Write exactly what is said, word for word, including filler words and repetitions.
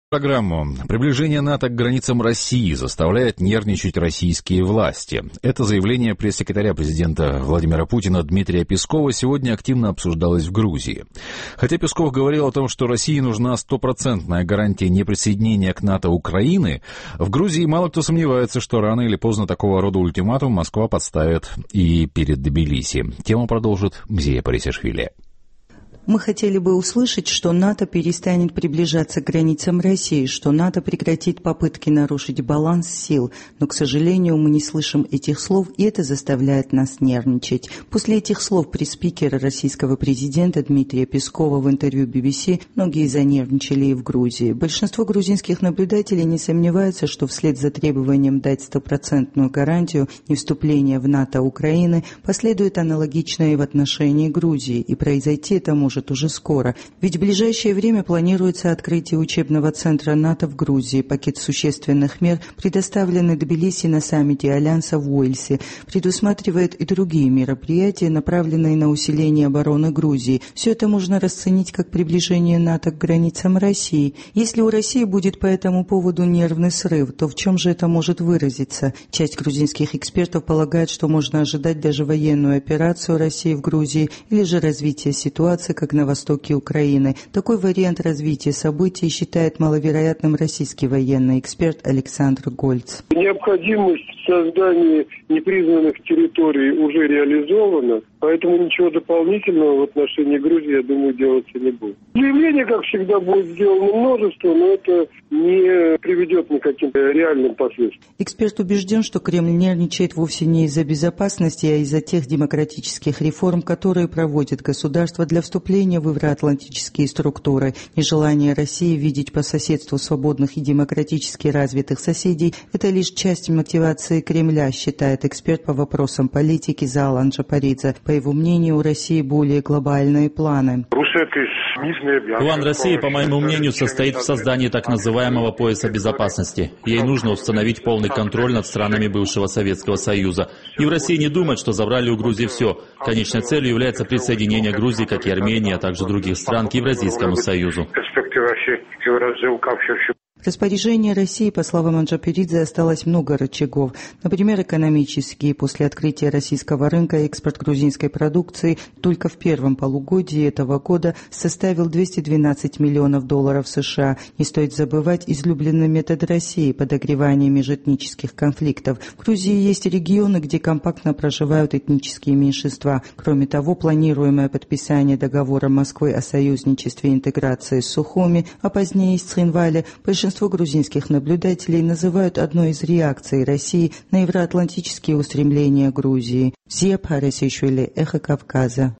Программу. Приближение НАТО к границам России заставляет нервничать российские власти. Это заявление пресс-секретаря президента Владимира Путина Дмитрия Пескова сегодня активно обсуждалось в Грузии. Хотя Песков говорил о том, что России нужна стопроцентная гарантия неприсоединения к НАТО Украины, в Грузии мало кто сомневается, что рано или поздно такого рода ультиматум Москва подставит и перед Тбилиси. Тему продолжит Мзия Парисишвили. Мы хотели бы услышать, что НАТО перестанет приближаться к границам России, что НАТО прекратит попытки нарушить баланс сил. Но, к сожалению, мы не слышим этих слов, и это заставляет нас нервничать. После этих слов пресс-спикера российского президента Дмитрия Пескова в интервью би би си многие занервничали и в Грузии. Большинство грузинских наблюдателей не сомневаются, что вслед за требованием дать стопроцентную гарантию невступления в НАТО Украины последует аналогичное и в отношении Грузии, и произойти это может уже скоро. Ведь в ближайшее время планируется открытие учебного центра НАТО в Грузии. Пакет существенных мер, предоставленный Тбилиси на саммите Альянса в Уэльсе, предусматривает и другие мероприятия, направленные на усиление обороны Грузии. Все это можно расценить как приближение НАТО к границам России. Если у России будет по этому поводу нервный срыв, то в чем же это может выразиться? Часть грузинских экспертов полагает, что можно ожидать даже военную операцию России в Грузии или же развитие ситуации, как на востоке Украины. Такой вариант развития событий считает маловероятным российский военный эксперт Александр Гольц. Необходимость создания непризнанных территорий уже реализована, поэтому ничего дополнительного в отношении Грузии, я думаю, делаться не будет. Заявление, как всегда, будет сделано множество, но это не приведет ни к каким реальным последствиям. Эксперт убежден, что Кремль нервничает вовсе не из-за безопасности, а из-за тех демократических реформ, которые проводит государство для вступления в евроатлантические структуры. Нежелание России видеть по соседству свободных и демократически развитых соседей – это лишь часть мотивации Кремля, считает эксперт по вопросам политики Залан Джапаридзе. По его мнению, у России более глобальные планы. План России, по моему мнению, состоит в создании так называемого пояса безопасности. Ей нужно установить полный контроль над странами бывшего Советского Союза. И в России не думать, что забрали у Грузии все. Конечной целью является присоединение Грузии, как и Армении, а также других стран, к Евразийскому Союзу. В распоряжении России, по словам Джапаридзе, осталось много рычагов. Например, экономические. После открытия российского рынка экспорт грузинской продукции только в первом полугодии этого года составил двести двенадцать миллионов долларов США. Не стоит забывать излюбленный метод России – подогревание межэтнических конфликтов. В Грузии есть регионы, где компактно проживают этнические меньшинства. Кроме того, планируемое подписание договора Москвы о союзничестве и интеграции с Сухуми, а позднее и с Цхинвали, большинство Большинство грузинских наблюдателей называют одной из реакций России на евроатлантические устремления Грузии. Мзия Парисишвили, Эхо Кавказа.